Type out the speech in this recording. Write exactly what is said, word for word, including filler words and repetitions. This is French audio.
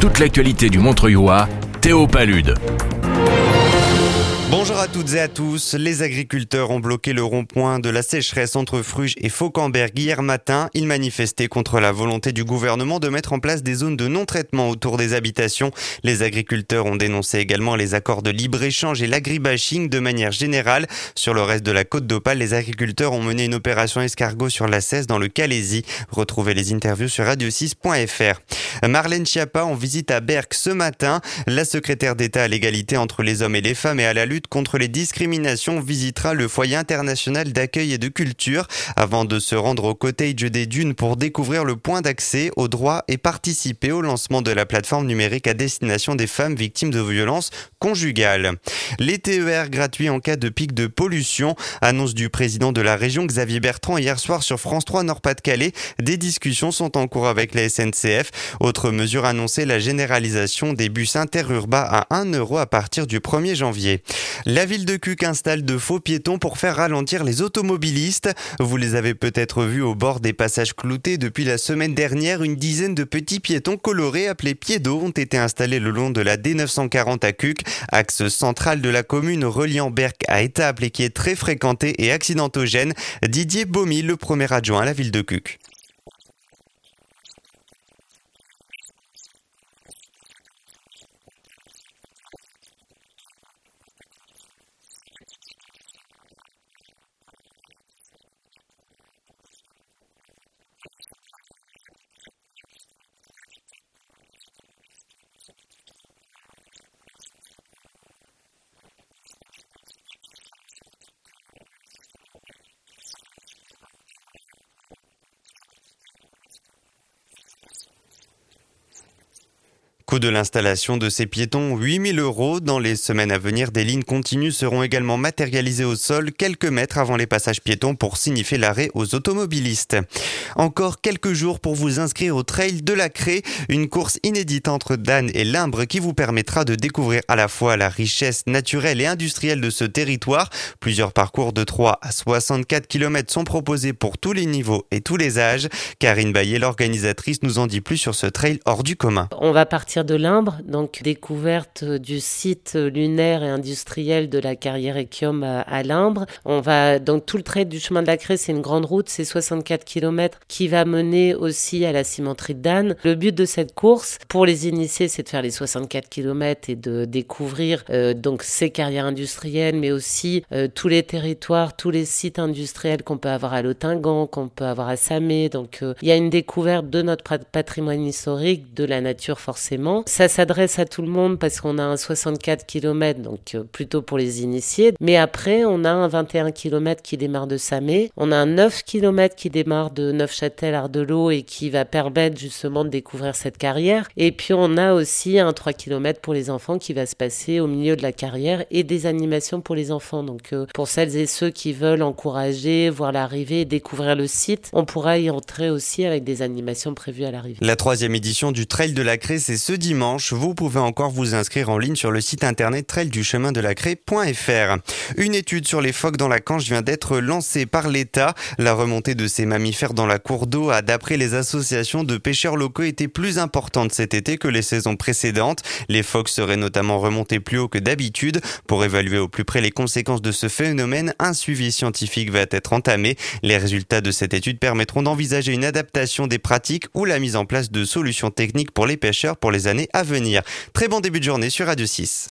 toute l'actualité du Montreuillois, Théo Palude. Bonjour à toutes et à tous. Les agriculteurs ont bloqué le rond-point de la sécheresse entre Fruges et Fauquemberg hier matin. Ils manifestaient contre la volonté du gouvernement de mettre en place des zones de non-traitement autour des habitations. Les agriculteurs ont dénoncé également les accords de libre-échange et l'agribashing de manière générale. Sur le reste de la côte d'Opale, les agriculteurs ont mené une opération escargot sur la Cesse dans le Calaisis. Retrouvez les interviews sur radio six point f r. Marlène Schiappa en visite à Berck ce matin. La secrétaire d'État à l'égalité entre les hommes et les femmes et à la lutte contre les discriminations visitera le foyer international d'accueil et de culture avant de se rendre au cottage des Dunes pour découvrir le point d'accès aux droits et participer au lancement de la plateforme numérique à destination des femmes victimes de violences conjugales. Les T E R gratuits en cas de pic de pollution, annonce du président de la région Xavier Bertrand hier soir sur France trois Nord-Pas-de-Calais. Des discussions sont en cours avec la S N C F. Autre mesure annoncée, la généralisation des bus interurbains à un euro à partir du premier janvier. La ville de Cuques installe de faux piétons pour faire ralentir les automobilistes. Vous les avez peut-être vus au bord des passages cloutés depuis la semaine dernière. Une dizaine de petits piétons colorés appelés piédos ont été installés le long de la D neuf cent quarante à Cuques, axe central de la commune reliant Berck à Étaples et qui est très fréquenté et accidentogène. Didier Baumy, le premier adjoint à la ville de Cuques. Coût de l'installation de ces piétons, huit mille euros. Dans les semaines à venir, des lignes continues seront également matérialisées au sol quelques mètres avant les passages piétons pour signifier l'arrêt aux automobilistes. Encore quelques jours pour vous inscrire au Trail de la Craie, une course inédite entre Dan et Limbre qui vous permettra de découvrir à la fois la richesse naturelle et industrielle de ce territoire. Plusieurs parcours de trois à soixante-quatre kilomètres sont proposés pour tous les niveaux et tous les âges. Karine Baillet, l'organisatrice, nous en dit plus sur ce trail hors du commun. On va partir de Limbre, donc découverte du site lunaire et industriel de la carrière Echium à, à Limbre. On va, donc tout le trait du chemin de la Craie, c'est une grande route, c'est soixante-quatre kilomètres qui va mener aussi à la cimenterie de Dan. Le but de cette course, pour les initiés, c'est de faire les soixante-quatre kilomètres et de découvrir euh, donc ces carrières industrielles, mais aussi euh, tous les territoires, tous les sites industriels qu'on peut avoir à Lottingan, qu'on peut avoir à Samé. Donc euh, il y a une découverte de notre patrimoine historique, de la nature forcément. Ça s'adresse à tout le monde parce qu'on a un soixante-quatre kilomètres, donc euh, plutôt pour les initiés. Mais après, on a un vingt et un kilomètres qui démarre de Samé. On a un neuf kilomètres qui démarre de Neufchâtel-Ardelot et qui va permettre justement de découvrir cette carrière. Et puis, on a aussi un trois kilomètres pour les enfants qui va se passer au milieu de la carrière et des animations pour les enfants. Donc, euh, pour celles et ceux qui veulent encourager, voir l'arrivée et découvrir le site, on pourra y entrer aussi avec des animations prévues à l'arrivée. La troisième édition du Trail de la Craie, c'est ce dimanche. Vous pouvez encore vous inscrire en ligne sur le site internet trail du chemin de la craie point f r. Une étude sur les phoques dans la Canche vient d'être lancée par l'État. La remontée de ces mammifères dans la cour d'eau a, d'après les associations de pêcheurs locaux, été plus importante cet été que les saisons précédentes. Les phoques seraient notamment remontés plus haut que d'habitude. Pour évaluer au plus près les conséquences de ce phénomène, un suivi scientifique va être entamé. Les résultats de cette étude permettront d'envisager une adaptation des pratiques ou la mise en place de solutions techniques pour les pêcheurs pour les années à venir. Très bon début de journée sur Radio six.